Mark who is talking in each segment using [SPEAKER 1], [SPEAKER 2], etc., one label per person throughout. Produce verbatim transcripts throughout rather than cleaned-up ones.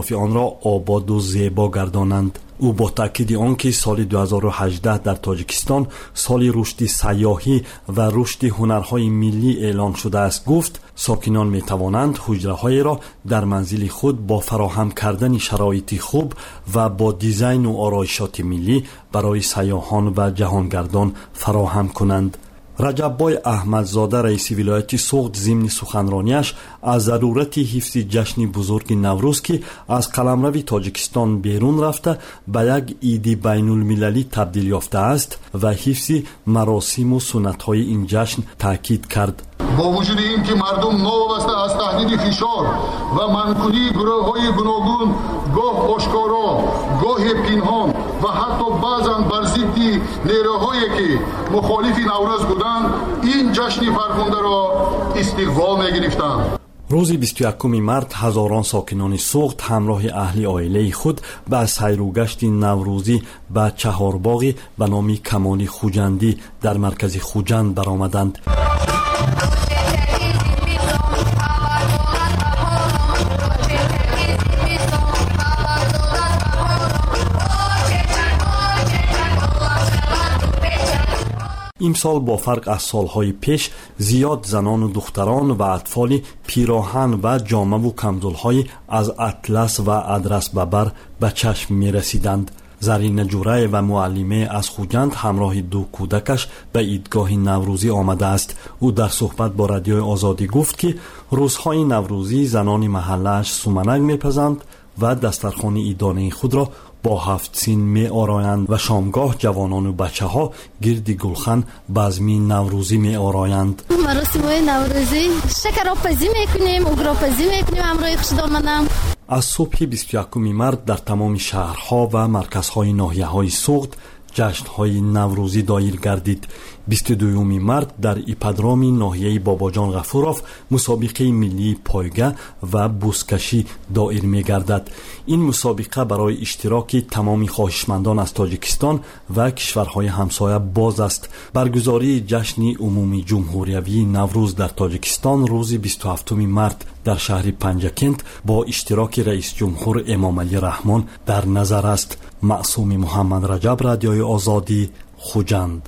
[SPEAKER 1] آن را آباد و زیبا گردانند. او با تاکید آنکه سال دو هزار و هجده در تاجیکستان سال رشد سیاحی و رشد هنرهای ملی اعلان شده است گفت ساکنان می توانند حجره‌های را در منزل خود با فراهم کردن شرایط خوب و با دیزاین و آرایشات ملی برای سیاحان و جهانگردان فراهم کنند. رجب‌بای احمدزاده رئیس ولایت سوغد ضمن سخنرانیش از ضرورت حفظ جشن بزرگ نوروز که از قلمرو تاجیکستان بیرون رفته به یک عید بین‌المللی تبدیل یافته است و حفظ مراسم و سنت‌های این جشن تاکید کرد.
[SPEAKER 2] با وجود این که مردم نوابسته از تهدید فشار و منکونی گروه‌های گوناگون گاه آشکارا گاه پنهان و حتی بعضاً بر ضد نیروهایی که مخالف نوروز بودند این جشن فرخنده را استقبال می‌گرفتند.
[SPEAKER 1] روز بیست و یکم مارس هزاران ساکنان سوغد همراه اهل عائله خود به سیر و گشت نوروزی به چهارباغی به نام کمان خوجندی در مرکز خوجند برآمدند. امسال با فرق از سالهای پیش زیاد زنان و دختران و اطفال پیراهن و جامه و کمزلهای از اطلس و ادرس ببر به چشم می رسیدند. زرین جوره و معلمه از خوجند همراه دو کودکش به عیدگاه نوروزی آمده است. او در صحبت با رادیوی آزادی گفت که روزهای نوروزی زنان محله‌اش سومنک می‌پزند و دسترخوان عیدانه خود را با هفت سین می آرایند و شامگاه جوانان و بچه ها گرد گلخن بزمی نوروزی می آرایند.
[SPEAKER 3] مراسم های نوروزی شکرآپزی میکنیم، اگراپزی میکنیم همراه خوشدامنم.
[SPEAKER 1] از صبح بیست و یکم مارس در تمام شهرها و مرکزهای ناحیه‌های سوغد جشن‌های نوروزی دایر گردید. بیست و دوم مارس در ایپادروم ناحیه باباجان غفوروف مسابقه ملی پایگه و بوسکشی دایر می‌گردد. این مسابقه برای اشتراک تمام خواهشمندان از تاجیکستان و کشورهای همسایه باز است. برگزاری جشن عمومی جمهوریوی نوروز در تاجیکستان روز بیست و هفتم مارس در شهر پنجکند با اشتراک رئیس جمهور امام علی رحمان در نظر است. معصوم محمد رجب، رادیوی آزادی، خوجند.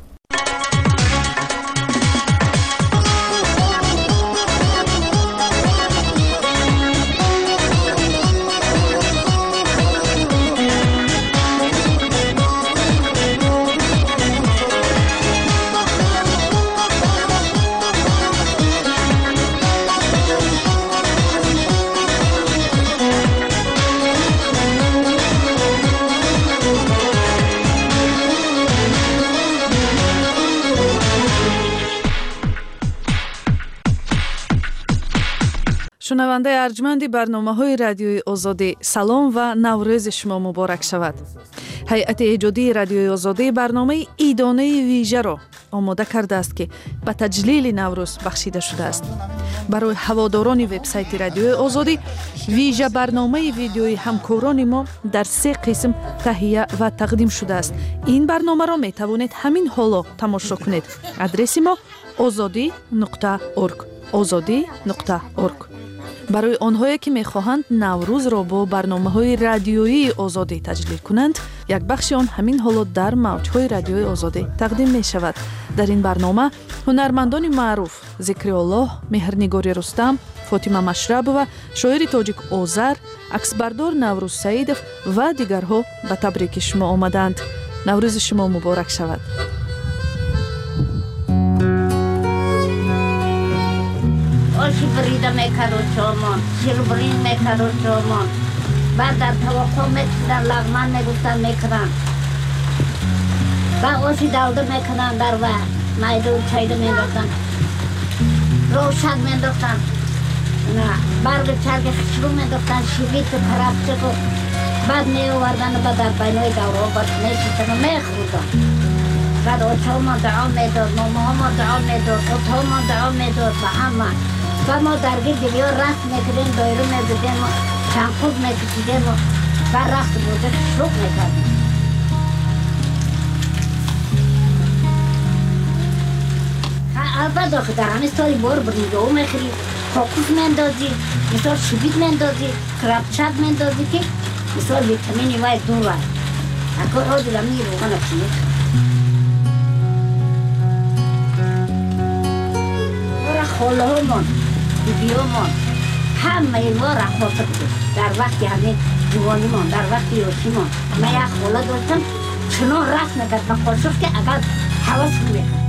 [SPEAKER 4] شنونده ارجمند برنامه‌های رادیوی آزادی، سلام و نوروز شما مبارک شود. هیئت ایجادی رادیوی آزادی برنامه عیدانه ویژه را آماده کرده است که به تجلیل نوروز بخشیده شده است. برای هواداران وبسایت رادیوی آزادی ویژه برنامه ویدیویی همکاران ما در سه قسم تهیه و تقدیم شده است. این برنامه را می توانید همین حالا تماشا کنید. آدرس ما azadi نقطه org azadi نقطه org. برای آنهایی که می‌خواهند نوروز را با برنامه‌های رادیویی آزادی تجلیل کنند، یک بخش آن همین حالا در موج‌های رادیوی آزادی تقدیم می‌شود. در این برنامه هنرمندان معروف ذکرالله، مهرنگاری رستم، فاطمه مشربова، شاعر تاجیک آذر، عکسبردار نوروز سعیدов و دیگرها به تبریک شما آمدند. نوروز شما مبارک شود.
[SPEAKER 5] آشی بریده میکرد و چامان، شیر برین میکرد و چامان. بعد در توقع میکردن، لغمن میگفتن میکردن. بعد آشی دولده میکردن در و میدون چایده مینداختن. روشن مینداختن. برگ چرگ خشرو مینداختن، شیویت و کرفچه و بعد میوردن و در بینای دوره باید میشیدن و میخوردن. بعد آچامان دعا میداد، ماماما دعا میداد، اتامان دعا میداد و همه. و ما درگیر دیویا رخت میکردیم، دایره میزدیم و چنخود میکشیدیم و بر رخت بوده شروع میکردیم. البته که در همین سالی بار برنجه ها میخرید، کوکوس میندازی، مثال شبیت میندازی، کرابچات میندازی که مثال ویتامینی وای دور وای اکر آدی رمی روغن اپشیه ورا خوله همون بیبی همون همه این ورا خواسته بود در وقتی همه جوانی من در وقتی یوشی من من یک خوله داشتم چنان رفت نکرد به قاشق که اگر حواس میکرد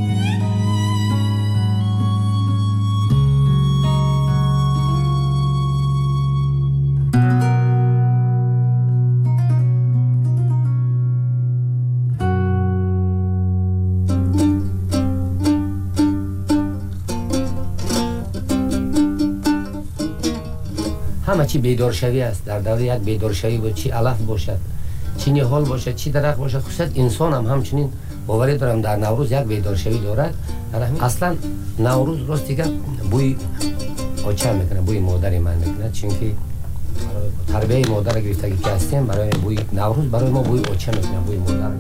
[SPEAKER 6] همه چی بیدارشوی است. در دوره یک بیدارشوی بود، چی علف باشد، چی نهال باشد، چی درخت باشد. خصوصا انسان هم همچنین باوری دارم در نوروز یک بیدارشوی دارد. اصلا نوروز راست دیگه بوی آچه میکنه، بوی مادر من میکنه، چون که تربیه مادر گرفتگی که هستیم برای بوی نوروز برای ما بوی آچه میکنه، بوی مادر.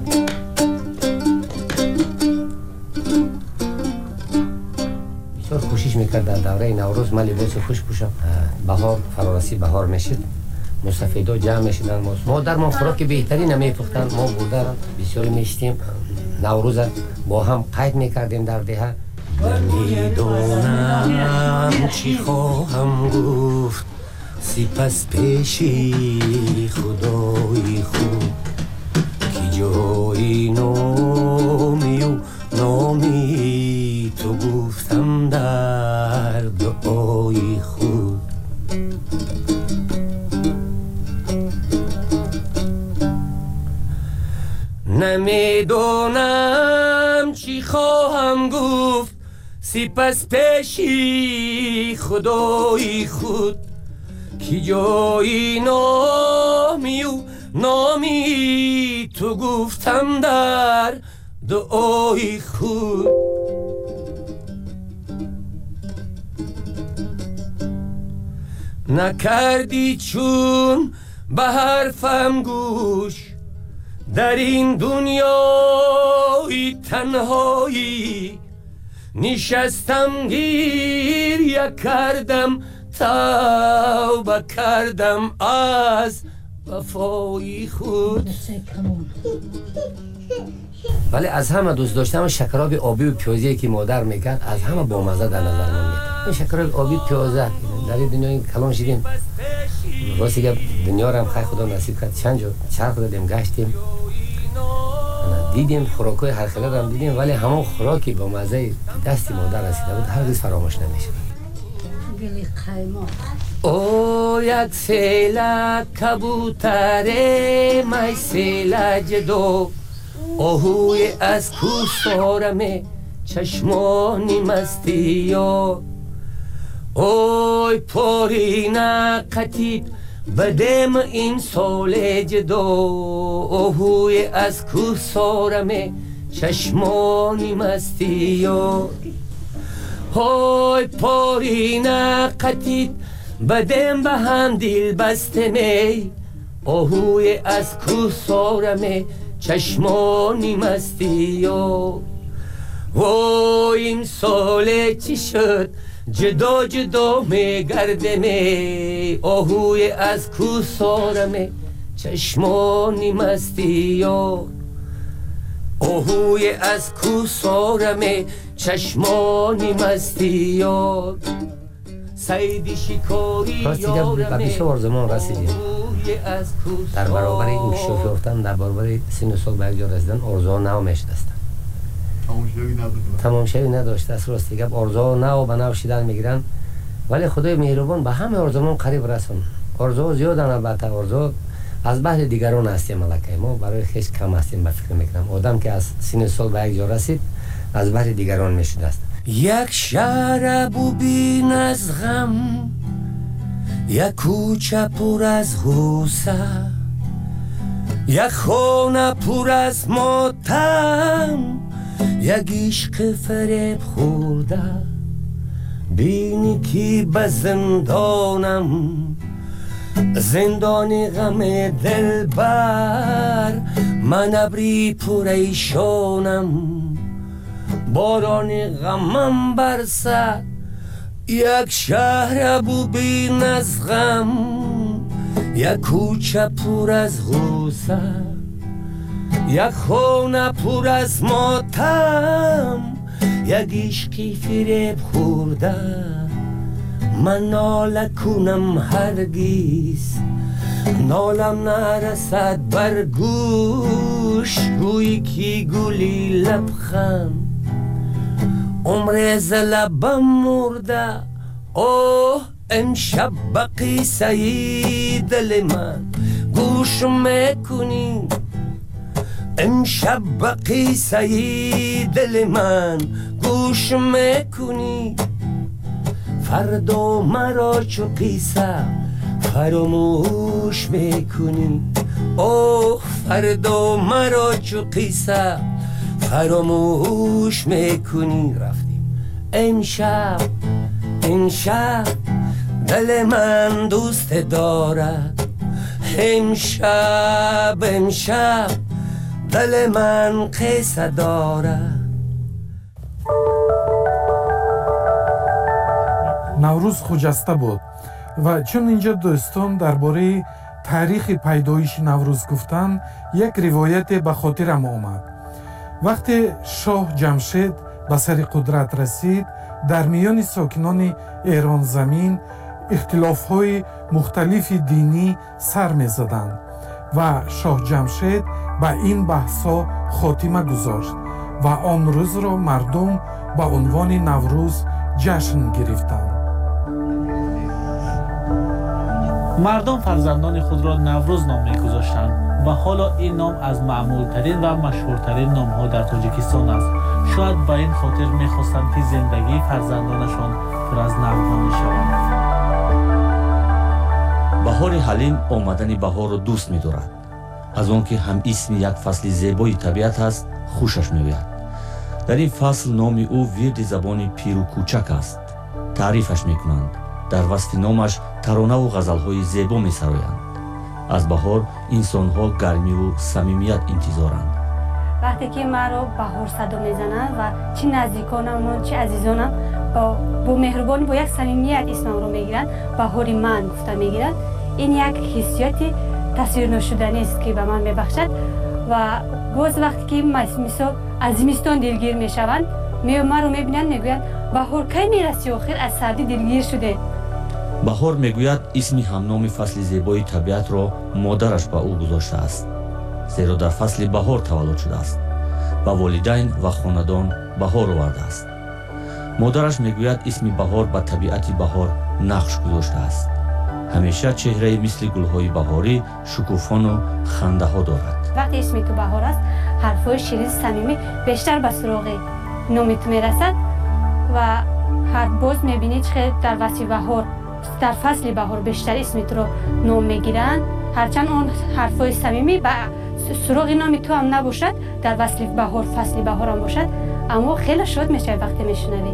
[SPEAKER 6] بسیار کوشش میکرد در دوره نوروز من لباس خوش پوشم. بهار فرارسی بهار میشد، مسافیدا جمع میشدن، ما در ما خوراک بهتری نمیپختن، ما بوده بسیار میشتیم. نوروز با هم قید میکردیم در دهه. نمیدونم چی خواهم گفت، سپس پیشی خدای خوب که جایی نامی و نامی تو گفتم در دعای خود. نمیدونم چی خواهم گفت، سپس پیشی خدای خود که جایی نامی و نامی تو گفتم در دعای خود. نکردی چون به حرفم گوش، در این دنیای تنهایی نشستم گریه کردم، توبه کردم از وفای خود. ولی از همه دوست داشتم شکراب آبی و پیازی که مادر میکرد، از همه بامزه در نظر من میاد. این شکراب آبی و پیازه در این دنیای کلان شدیم، راستی که دنیا رو هم خیر خدا نصیب کرد، چند جا چرخ دادیم گشتیم، دیدیم خوراکای هر خیلی هم دیدیم، ولی همون خوراکی با مزه دستی مادر رسیده بود هرگز فراموش نمیشه. او یک سیل کبوتره مای سیل جدو، اوهوی از کوسارمه چشمانی مستی ها. اوی پارینا قتیب بدم این سال جدو، اوهوی از کوسارمه چشمانی مستی ها. اوی پارینا قتیب بدم به هم دل بسته می، اوهوی از کوسارمه چشمانی مستی ها. و این سال چی شد جدا جدا می گرده می، آهوی از کوسارمه چشمانی مستی ها. آهوی از کوسارمه چشمانی مستی ها. سیدی شکاری یارمه بسیار زمان رسیدیم در برابر این شوفتن، در برابر سن و سال به یک جا رسیدن. آرزوها نو میشدستن، تمام شوی نداشته است. راستی گپ آرزوها نو به نو شدن میگیرن، ولی خدای مهربان به همه آرزومان قریب رسون. آرزوها زیادن، البته آرزو از بحر دیگران هستیم، ملکه ما برای خیش کم هستیم. به فکر میکنم آدم که از سن سال به یک جا رسید از بحر دیگران میشده است. یک شهر ببین از غم، یک کوچه پر از غوسه، یک خانه پر از ماتم، یک عشق فریب خورده. بینی که به زندانم، زندان غم دلبر، من ابری پریشانم، باران غمم برسد یک شهر ببین از غم، یک کوچه پر از غوسه، یک خانه پر از ماتم، یک عشقی فریب خورده. من ناله کنم هرگز نالم نرسد بر گوش، گویی که گلی لبخند عمر ز لبم مرده. اوه امشب به قصه دل من گوش میکنی، امشب به قصه دل من گوش میکنی. فردا مرا چو قصه فراموش میکنی. اوه فردا مرا چو قصه فراموش میکنی. رفتیم امشب امشب دل من دوست دارد، امشب امشب دل من قصه دارد.
[SPEAKER 7] наврӯз хуҷаста буд ва чун инҷо дӯстон дар бораи таърихи пайдоиши наврӯз гуфтанд, як ривояте ба хотирам омад. вақте шоҳ ҷамшед ба сари қудрат расид, дар миёни сокинони эронзамин ихтилофҳои мухталифи динӣ сар мезаданд ва шоҳ ҷамшед ба ин баҳсҳо хотима гузошт ва он рӯзро мардум ба унвони наврӯз ҷашн гирифтанд.
[SPEAKER 8] мардум фарзандони худро наврӯз ном мегузоштанд ва ҳоло ин ном аз маъмултарин ва машҳуртарин номҳо дар тоҷикистон аст. шояд ба ин хотир мехостанд ки зиндагии фарзандонашон пур аз навҳо мешавад.
[SPEAKER 9] баҳори ҳалим омадани баҳорро дӯст медорад. аз он ки ҳам исми як фасли зебои табиат аст, хушаш меояд. дар ин фасл номи ӯ вирди забони пиру кӯчак аст. таърифаш мекунанд. дар васфи номаш таронаву ғазалҳои зебо месароянд. аз баҳор инсонҳо гармиву самимият интизоранд.
[SPEAKER 10] вақте ки маро баҳор садо мезананд ва чӣ наздиконам чӣ азизонам бо меҳрубонӣ бо як самимият исмамро мегиранд, баҳори ман гуфта мегиранд. ин як ҳиссиёти тасвирношуданист ки ба ман мебахшад ва боз вақте ки мисол аз зимистон дилгир мешаванд, маро мебинанд, мегӯянд баҳор кай мераси охир, аз сардӣ дилгир шуде.
[SPEAKER 9] баҳор мегӯяд исми ҳамноми фасли зебои табиатро модараш ба ӯ гузоштааст, зеро дар фасли баҳор таваллуд шудааст. ба волидайн ва хонадон баҳор овардааст. модараш мегӯяд исми баҳор ба табиати баҳор нақш гузоштааст. ҳамеша чеҳраи мисли гулҳои баҳорӣ шукуфону хандаҳо дорад.
[SPEAKER 10] вақте исми ту баҳор аст, ҳарфҳои ширин самимӣ бештар ба суроғи номи ту мерасад ва ҳар боз мебинӣ чӣ хел дар васфи баҳор, дар фасли баҳор бештар исми туро ном мегиранд. ҳарчанд он ҳарфҳои самимӣ ба суроғи номи ту ҳам набошад, дар васли баҳор фасли баҳор ҳам бошад, аммо хеле шод мешавӣ вақте мешунавӣ.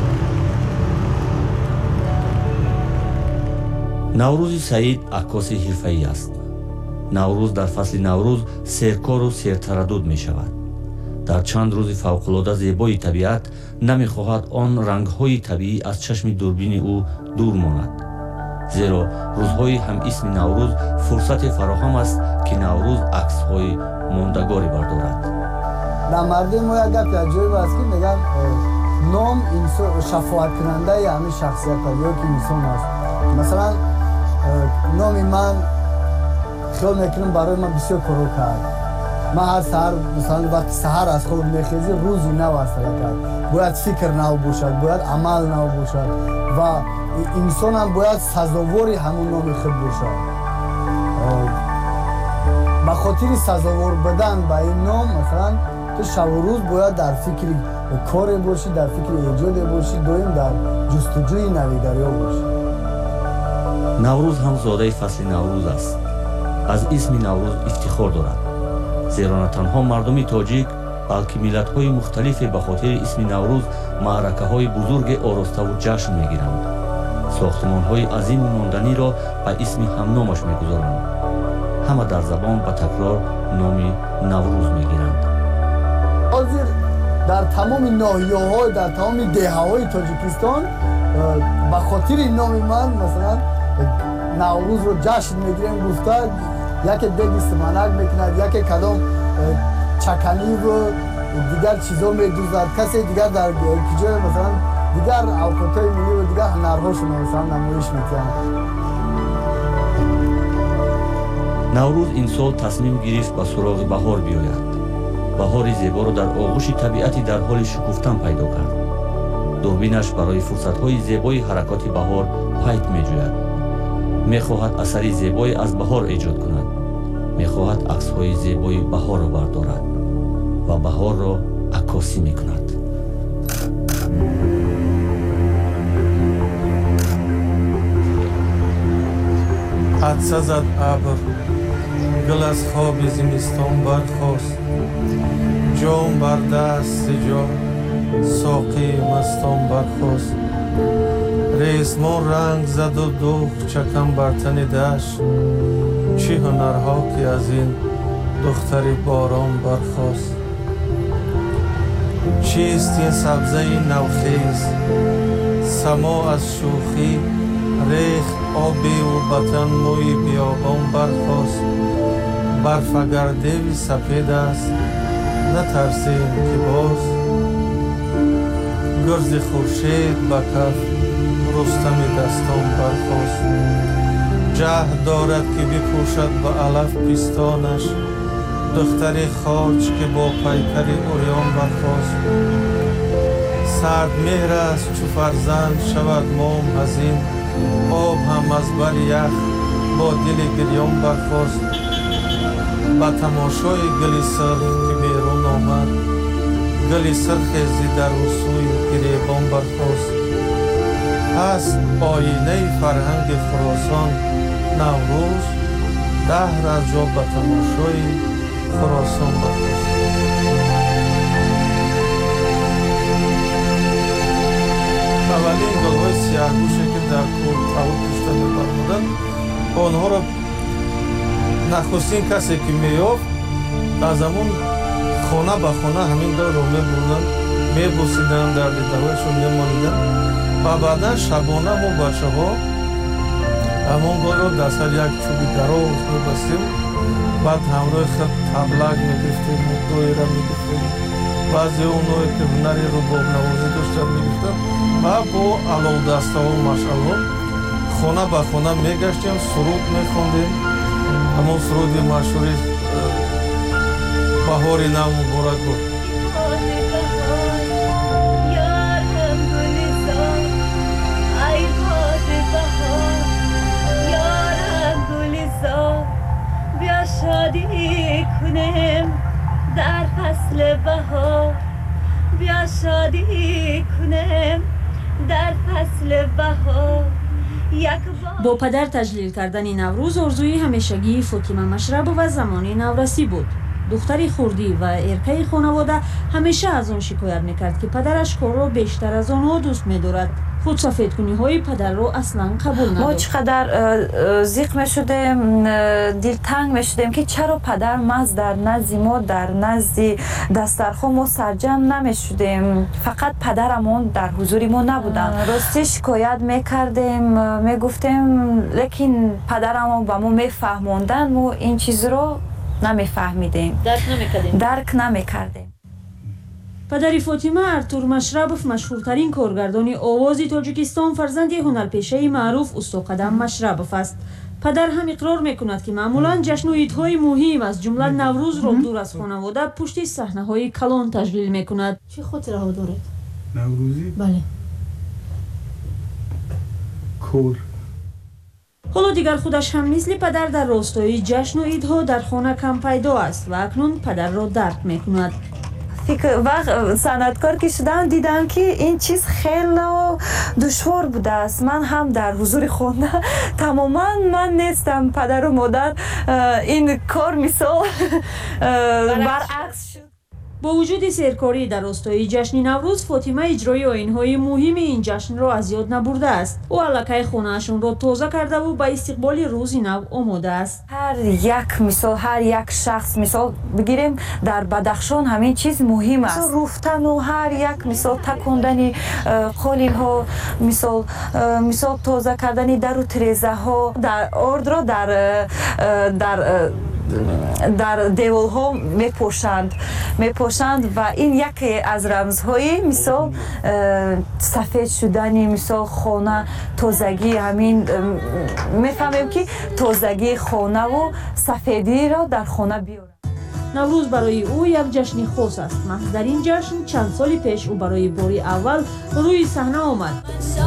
[SPEAKER 9] наврӯзи саид аккоси ҳирфаӣ аст. наврӯз дар фасли наврӯз серкору сертараддуд мешавад. дар чанд рӯзи фавқулода зебои табиат намехоҳад он рангҳои табиӣ аз чашми дурбини ӯ дур монад. зеро рӯзҳои ҳамисми наврӯз фурсате фароҳам аст ки наврӯз аксҳои мондагорӣ бардорад.
[SPEAKER 11] дар мардуми мо як гапи аҷоиб аст ки мегӯянд ном шафоаткунандаи ҳамин шахсиятҳои ки инсон аст. масалан номи ман хиёл мекунам барои ман бисёр коро кард. ман ҳар саҳар масалан вақти саҳар аз хоб мехезӣ, рӯзи нав аст кард. бояд фикр нав бошад, бояд амал нав бошад ва инсонам бояд сазовори ҳамон номи худ бошад. ба хотири сазовор будан ба ин ном масалан ту шабу рӯз бояд дар фикри коре бошӣ, дар фикри эҷоде бошӣ, доим дар ҷустуҷӯи навигарё бошӣ.
[SPEAKER 9] наврӯз ҳам зодаи фасли наврӯз аст. аз исми наврӯз ифтихор дорад. зеро на танҳо мардуми тоҷик, балки миллатҳои мухталифе ба хотири исми наврӯз маъракаҳои бузурге ороставу ҷашн мегиранд. сохтмонҳои азиму монданиро ба исми ҳамномаш мегузоранд. ҳама дар забон ба такрор номи наврӯз мегиранд.
[SPEAKER 11] ҳозир дар тамоми ноҳияҳо, дар тамоми деҳаҳои тоҷикистон به خاطر نام من مثلا نوروز رو جشن میگیریم گفته یکی دیگه سمانک میکند یکی کدام چکنی و دیگر چیزا میدوزد کسی دیگر در کجا مثلا دیگر اوقاتای ملی و دیگر هنرهاشون مثلا نمایش میکنند.
[SPEAKER 9] наврӯз инсон тасмим гирифт ба суроғи баҳор биёяд. баҳори зеборо дар оғӯши табиати дар ҳоли шукуфтан пайдо кард. дурбинаш барои фурсатҳои зебои ҳаракоти баҳор пайд меҷӯяд. мехоҳад асари зебое аз баҳор эҷод кунад. мехоҳад аксҳои зебои баҳорро бардорад ва баҳорро аккосӣ мекунад.
[SPEAKER 12] адса зад абр гул аз хоби зимистон бархост ҷом бар даст сиҷо соқии мастон бархост ресмон ранг заду дух чакам бар тани дашт чӣ ҳунарҳо ки аз ин духтари борон бархост чист ин сабзаи навхез само аз шӯхӣ рехт оби у батан мӯи биёбон бархост барф агар деви сафед аст натарсем ки боз гурзи хуршед ба каф рустами дастон бархост ҷаҳд дорад ки бипӯшад ба алаф пистонаш духтари хоч ки бо пайкари урён бархост сард меҳр аст чу фарзанд шавад мом ҳазин об ҳам аз бари ях бо дили гирён бархост ба тамошои гули сирх ки берун омад гули сирхези дар усӯи гиребон бархост ҳаст оинаи фарҳанги хӯросон наврӯз даҳр аз ҷо ба тамошои хӯросон бархост. аввалин гулҳои сиёҳгӯше ки дар кӯл тавр пушта мебармуданд онҳоро нахустин касе ки меёфт аз ҳамон хона ба хона ҳамин давро мебурданд мебусиданд дар дидаҳояшон мемониданд ва баъдан шабона мо бачаҳо ҳамон голро дар сар як чӯби дароз мебастем баъд ҳамроҳи хел таблак мегирифтем доира мегирифтем баъзе онҳое ки ҳунари рубобнавозӣ доштанд мегирифтанд ва бо аловдастаҳо машъалҳо хона ба хона мегаштем суруд мехондем ҳамон суруди машҳури баҳори нав муборак бод.
[SPEAKER 13] شادی کنیم در فصل بهار بیا شادی کنیم در فصل بهار
[SPEAKER 14] با پدر تجلیل کردن نوروز آرزوی همیشگی فاطمه مشربова زمانی نورسی بود. دختری خردی و ارکه خانواده همیشه از آن شکایت میکرد که پدرش کار را بیشتر از آنها دوست می‌دارد. خود سفیدکنی های پدر رو اصلا قبول نداشت.
[SPEAKER 15] ما چقدر ضیق میشدیم، دلتنگ میشدیم که چرا پدر ماست در نزد ما در نزد دسترخوان ما سرجم نمیشدیم. فقط پدرمون در حضور ما نبودن. راستی شکایت میکردیم، میگفتیم، لیکن پدرمون با ما میفهموندن، ما این چیز رو نمیفهمیدیم.
[SPEAKER 14] درک نمیکردیم.
[SPEAKER 15] درک نمیکردیم.
[SPEAKER 14] پدر فاطمه ارتور مشربوف مشهورترین کارگردان آواز تاجیکستان فرزند هنرپیشه معروف استادقدم مشربوف است. پدر هم اقرار میکند که معمولا جشن و عیدهای مهم از جمله نوروز را دور از خانواده پشت صحنه‌های کلان تجلیل میکند.
[SPEAKER 4] چه خاطره ها دارید؟
[SPEAKER 12] نوروزی؟
[SPEAKER 4] بله.
[SPEAKER 12] کور.
[SPEAKER 14] حالا دیگر خودش هم مثل پدر در راستای جشن و عیدها در خانه کم پیدا است و اکنون پدر را درک میکند.
[SPEAKER 15] وقت صنعتکار که شدن دیدم که این چیز خیلی دشوار بوده است. من هم در حضور خانه تماما من نیستم، پدر و مادر این کار مثال برعکس شد.
[SPEAKER 14] با وجود سرکاری در راستای جشن نوروز، فاطمه اجرای آیین‌های مهم این جشن را از یاد نبرده است. او الکی خانه‌اشون را تازه کرده و به استقبال روز نو آماده است.
[SPEAKER 15] هر یک مثال، هر یک شخص مثال بگیریم، در بدخشان همین چیز مهم است. رفتن و هر یک مثال تکوندن قالین ها، مثال مثال تازه کردن در و تریزه ها، در آرد را در در در دیوال ها میپوشند میپوشند و این یکی از رمزهای مثال سفید شدن مثال خانه، تازگی. همین میفهمیم که تازگی خانه و سفیدی را در خانه بیارند.
[SPEAKER 14] نوروز برای او یک جشن خاص است. محض در این جشن چند سال پیش او برای باری اول روی صحنه آمد.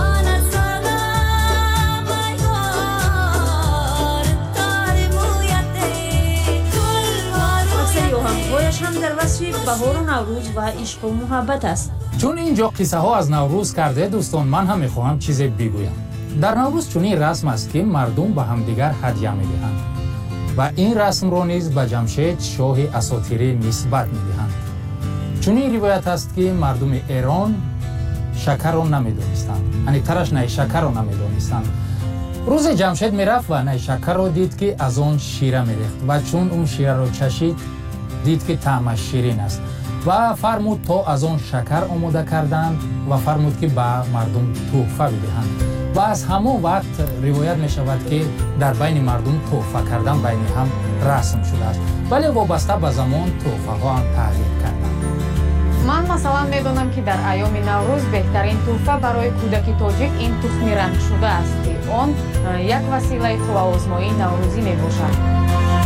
[SPEAKER 14] آهنگ‌هایش هم در وصف بهار و نوروز و عشق و محبت است.
[SPEAKER 16] چون اینجا قصه ها از نوروز کرده دوستان، من هم میخواهم چیزی بگویم. در نوروز چنین رسم است که مردم به همدیگر هدیه میدهند و این رسم را نیز به جمشید شاه اساطیری نسبت میدهند. چنین روایت است که مردم ایران شکر را نمیدانستند، یعنی ترش نه شکر را نمیدانستند. روز جمشید میرفت و نه شکر را دید که از آن شیره میریخت و چون اون شیره را چشید دید که طعمش شیرین است و فرمود تا از آن شکر آماده کردند و فرمود که به مردم تحفه بدهند و از همون وقت روایت می شود که در بین مردم تحفه کردن بین هم رسم شده است، ولی وابسته به زمان تحفه ها هم تغییر کردند.
[SPEAKER 17] من مثلا میدونم که در ایام نوروز بهترین تحفه برای کودک تاجیک این تخم رنگ شده است که آن یک وسیله خوب آزمایی نوروزی می باشد.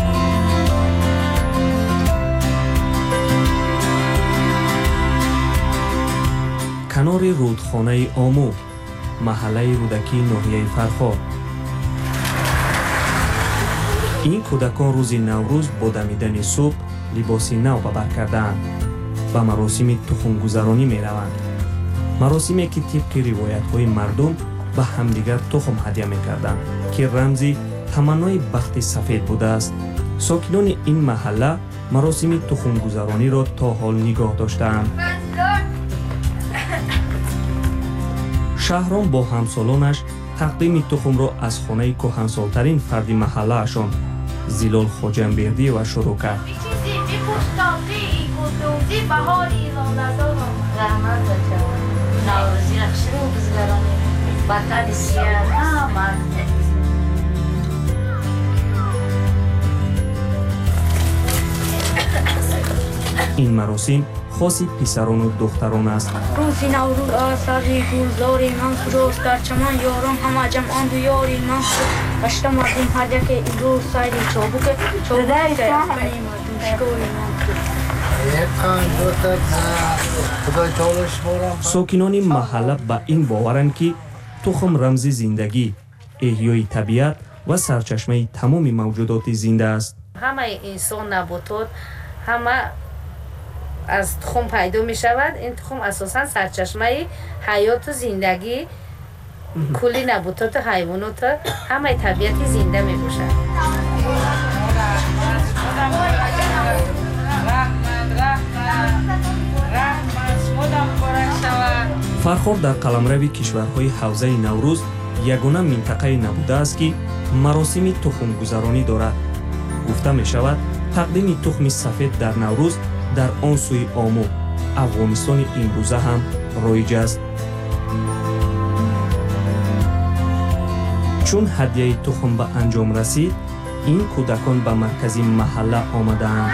[SPEAKER 18] کنار رودخانه آمو، محله رودکی ناحیه فرخار. این کودکان روز نوروز با دمیدن صبح لباس نو به بر کردند و مراسم تخمگذرانی می روند. مراسمی که طبق روایت های مردم به همدیگر تخم هدیه می کردند که رمزی تمنای بخت سفید بوده است. ساکنان این محله مراسم تخمگذرانی را تا حال نگاه داشتند. شهرام با همسالانش تقدیم تخم را از خانه کهنسالترین فرد محله اشان زیلال خوجنبردی و شروع کرد. این مراسم خاصی پسران و دختران است.
[SPEAKER 19] روزی نوروز آساری گلزاری من کجاست در چمن یارم همه جمعان دو یاری من اشته مردم هر یک این روز سایری چابوک چابوک که اسمنی مردم شکوری من.
[SPEAKER 18] ساکنان محله به این باورند که تخم رمز زندگی، احیای طبیعت و سرچشمه تمام موجودات زنده است.
[SPEAKER 20] همه انسان نباتات همه از تخم پیدا می شود. این تخم اساساً سرچشمه حیات و زندگی کلی نباتات و حیوانات همه طبیعت زنده می باشد.
[SPEAKER 18] فرخار در قلمرو کشورهای حوزه نوروز یگانه منطقه نبوده است که مراسم تخمگذرانی دارد. گفته می شود تقدیم تخم سفید در نوروز در آن سوی آمو، افغانستان امروزه هم رایج است. چون هدیه تخم به انجام رسید، این کودکان به مرکز محله آمدند.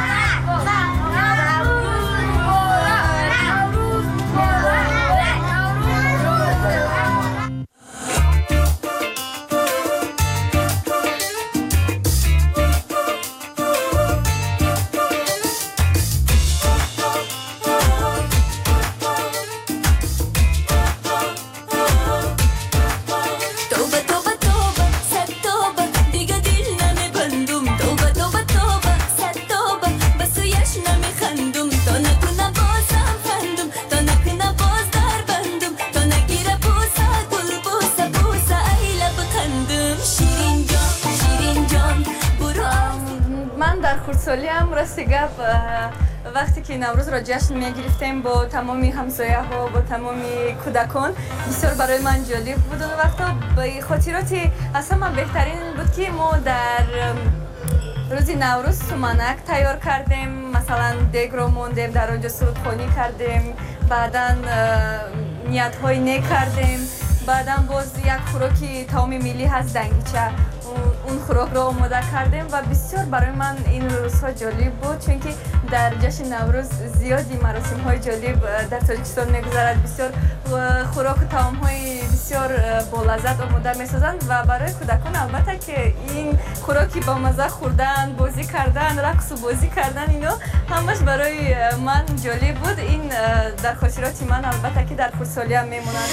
[SPEAKER 17] خردسالی هم راستی گپ
[SPEAKER 14] وقتی که نوروز را جشن میگرفتیم با تمامی همسایه ها با تمامی کودکان بسیار برای من جالب بود. اون وقتا به خاطراتی اصلا من بهترین بود که ما در روزی نوروز سومنک تیار کردیم، مثلا دیگ رو موندیم در آنجا سرودخوانی کردیم، بعدا نیت های نیک کردیم، بعدا باز یک خوراکی تامی ملی هست دنگیچه اون خوراک رو آماده کردیم و بسیار برای من این روزها جالب بود چون که در جشن نوروز زیادی مراسم های جالب در تاجیکستان میگذرد. بسیار خوراک و طعام های بسیار با لذت آماده میسازند و برای کودکان البته که این خوراکی با مزه خوردن، بازی کردن، رقص و بازی کردن اینا همش برای من جالب بود. این در خاطرات من البته که در خردسالی هم میمونند.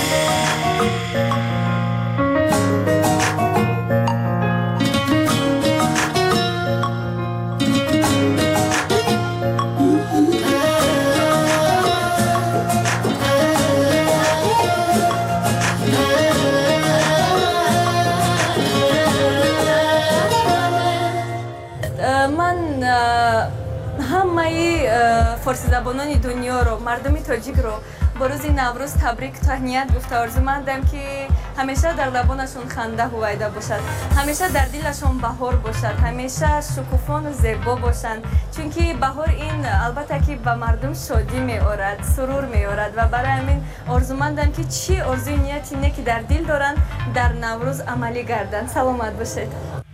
[SPEAKER 14] همه فارسی زبانان دنیا رو، مردم تاجیک رو با روز نوروز تبریک تهنیت گفته آرزومندم که همیشه در لبانشون خنده هویدا باشد، همیشه در دلشون بهار باشد، همیشه شکوفان و زیبا باشند چون که بهار این البته که به مردم شادی می آورد، سرور می آورد و برای همین آرزومندم که چی آرزوی نیتی نه که در دل دارن در نوروز عملی گردن. سلامت باشید.